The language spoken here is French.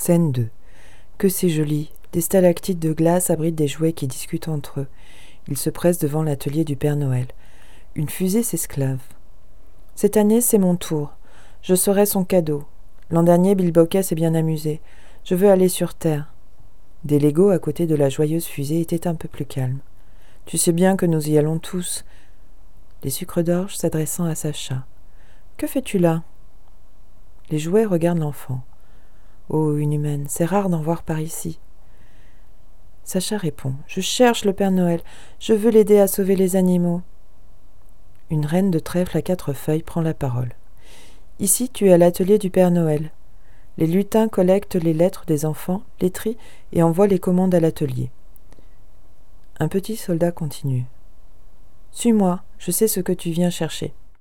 Scène 2. Que c'est joli. Des stalactites de glace abritent des jouets qui discutent entre eux. Ils se pressent devant l'atelier du Père Noël. Une fusée s'esclave. Cette année, c'est mon tour. Je serai son cadeau. L'an dernier, Bill Bokeh s'est bien amusé. Je veux aller sur Terre. Des Legos à côté de la joyeuse fusée étaient un peu plus calmes. Tu sais bien que nous y allons tous. Les sucres d'orge s'adressant à Sacha. Que fais-tu là ? Les jouets regardent l'enfant. Oh, une humaine, c'est rare d'en voir par ici. Sacha répond. Je cherche le Père Noël. Je veux l'aider à sauver les animaux. Une reine de trèfle à 4 feuilles prend la parole. Ici, tu es à l'atelier du Père Noël. Les lutins collectent les lettres des enfants, les trient et envoient les commandes à l'atelier. Un petit soldat continue. Suis-moi, je sais ce que tu viens chercher.